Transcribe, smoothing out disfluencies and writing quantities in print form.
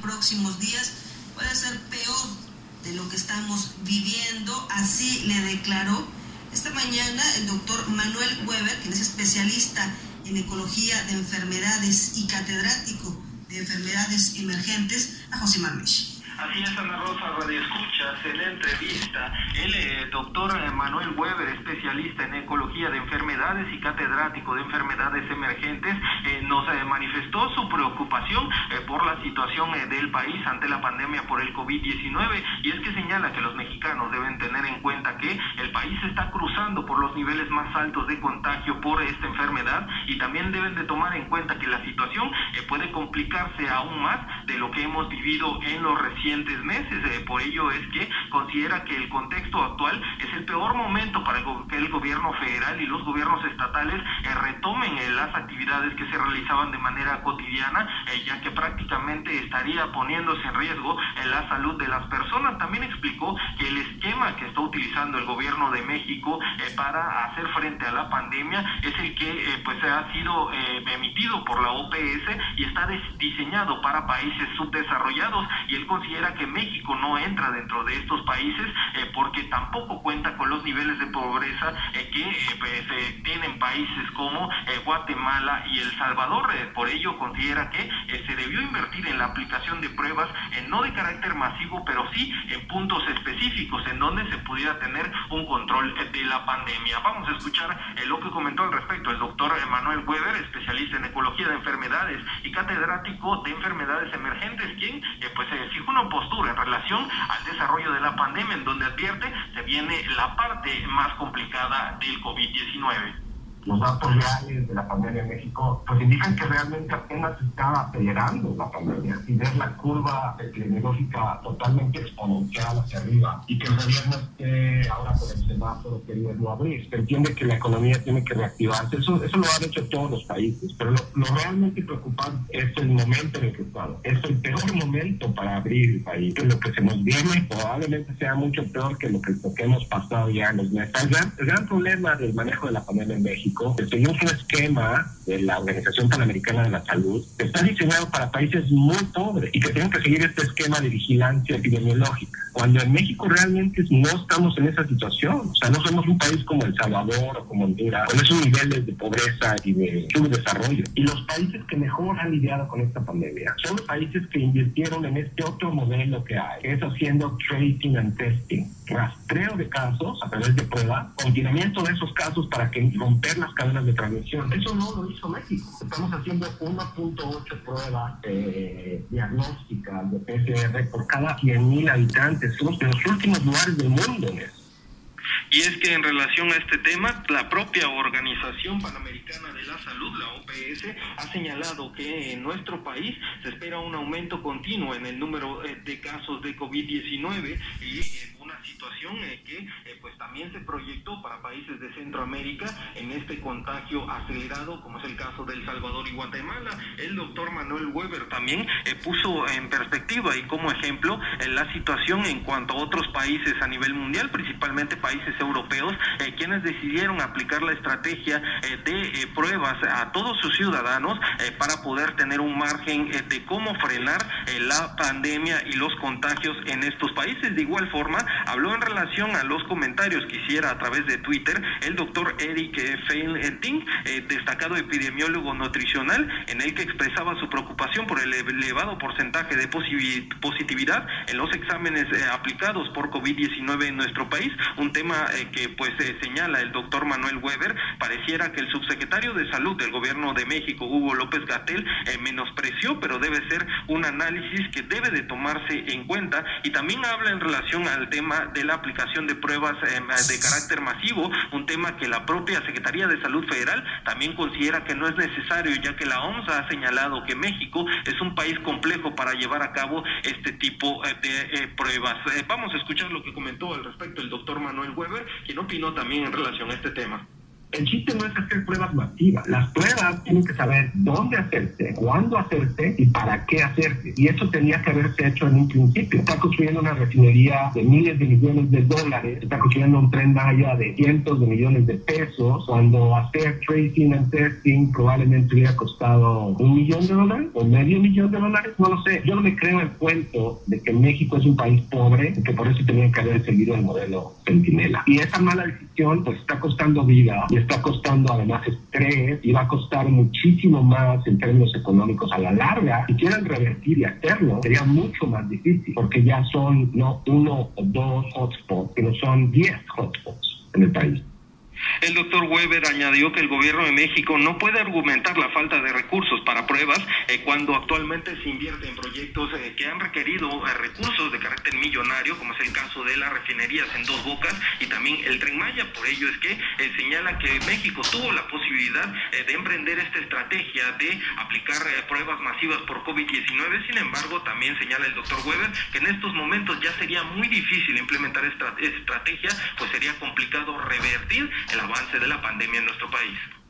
próximos días puede ser peor de lo que estamos viviendo, así le declaró esta mañana el doctor Manuel Weber, quien es especialista en ecología de enfermedades y catedrático de enfermedades emergentes, a José Marmesh. Así es, Ana Rosa, radioescuchas, en la entrevista, el doctor Manuel Weber, especialista en ecología de enfermedades y catedrático de enfermedades emergentes, nos manifestó su preocupación por la situación del país ante la pandemia por el COVID-19, y es que señala que los mexicanos deben tener en cuenta que el país está cruzando por los niveles más altos de contagio por esta enfermedad, y también deben de tomar en cuenta que la situación puede complicarse aún más de lo que hemos vivido en los recientes meses. Por ello es que considera que el contexto actual es el peor momento para que el gobierno federal y los gobiernos estatales retomen las actividades que se realizaban de manera cotidiana, ya que prácticamente estaría poniéndose en riesgo la salud de las personas. También explicó que el esquema que está utilizando el gobierno de México para hacer frente a la pandemia es el que pues ha sido emitido por la OPS y está diseñado para países subdesarrollados, y él considera que México no entra dentro de estos países porque tampoco cuenta con los niveles de pobreza que tienen países como Guatemala y El Salvador. Por ello considera que se debió invertir en la aplicación de pruebas, no de carácter masivo, pero sí en puntos específicos en donde se pudiera tener un control de la pandemia. Vamos a escuchar lo que comentó al respecto el doctor Manuel Weber, especialista en ecología de enfermedades y catedrático de enfermedades emergentes, quien fijó una postura en relación al desarrollo de la pandemia, en donde advierte se viene la parte más complicada del COVID-19. Los datos reales de la pandemia en México pues indican que realmente apenas está acelerando la pandemia, y ver la curva epidemiológica totalmente exponencial hacia arriba, y que el gobierno esté ahora por el semáforo queriendo abrir. Se entiende que la economía tiene que reactivarse, eso lo han hecho todos los países, pero lo realmente preocupante es el momento en el que estamos. Es el peor momento para abrir el país, que lo que se nos viene probablemente sea mucho peor que lo que hemos pasado ya en los meses. El gran problema del manejo de la pandemia en México, seguimos un esquema de la Organización Panamericana de la Salud que está diseñado para países muy pobres y que tienen que seguir este esquema de vigilancia epidemiológica, cuando en México realmente no estamos en esa situación. O sea, no somos un país como El Salvador o como Honduras, con esos niveles de pobreza y de subdesarrollo. Y los países que mejor han lidiado con esta pandemia son los países que invirtieron en este otro modelo que hay, que es haciendo tracing and testing, rastreo de casos a través de pruebas, confinamiento de esos casos para que romper las cadenas de transmisión. Eso no lo hizo México. Estamos haciendo 1.8 pruebas diagnósticas de PCR por cada 100,000 habitantes. Somos de los últimos lugares del mundo en eso. Y es que en relación a este tema, la propia Organización Panamericana de la Salud, la OPS, ha señalado que en nuestro país se espera un aumento continuo en el número de casos de COVID-19, y una situación que pues también se proyectó para países de Centroamérica en este contagio acelerado, como es el caso de El Salvador y Guatemala. El doctor Manuel Weber también puso en perspectiva y como ejemplo la situación en cuanto a otros países a nivel mundial, principalmente países europeos, quienes decidieron aplicar la estrategia de pruebas a todos sus ciudadanos para poder tener un margen de cómo frenar la pandemia y los contagios en estos países. De igual forma, habló en relación a los comentarios que hiciera a través de Twitter el doctor Eric Feinting, destacado epidemiólogo nutricional, en el que expresaba su preocupación por el elevado porcentaje de positividad en los exámenes aplicados por COVID-19 en nuestro país, un tema que pues señala el doctor Manuel Weber. Pareciera que el subsecretario de Salud del Gobierno de México, Hugo López-Gatell, menospreció, pero debe ser un análisis que debe de tomarse en cuenta. Y también habla en relación al tema de la aplicación de pruebas de carácter masivo, un tema que la propia Secretaría de Salud Federal también considera que no es necesario, ya que la OMS ha señalado que México es un país complejo para llevar a cabo este tipo de pruebas. Vamos a escuchar lo que comentó al respecto el doctor Manuel Weber, quien opinó también en relación a este tema. El chiste no es hacer pruebas masivas. Las pruebas tienen que saber dónde hacerse, cuándo hacerse y para qué hacerse. Y eso tenía que haberse hecho en un principio. Está construyendo una refinería de miles de millones de dólares, está construyendo un Tren Maya de cientos de millones de pesos, cuando hacer tracing and testing probablemente hubiera costado $1 millón o $500,000, no lo sé. Yo no me creo el cuento de que México es un país pobre y que por eso tenían que haber seguido el modelo Centinela. Y esa mala decisión pues está costando vida y está costando además estrés y va a costar muchísimo más en términos económicos a la larga. Si quieren revertir y hacerlo, sería mucho más difícil porque ya son no 1 o 2 hotspots, sino son 10 hotspots en el país. El doctor Weber añadió que el gobierno de México no puede argumentar la falta de recursos para pruebas cuando actualmente se invierte en proyectos que han requerido recursos de carácter millonario, como es el caso de las refinerías en Dos Bocas y también el Tren Maya. Por ello es que señala que México tuvo la posibilidad de emprender esta estrategia de aplicar pruebas masivas por COVID-19. Sin embargo, también señala el doctor Weber que en estos momentos ya sería muy difícil implementar esta estrategia, pues sería complicado revertir el avance de la pandemia en nuestro país.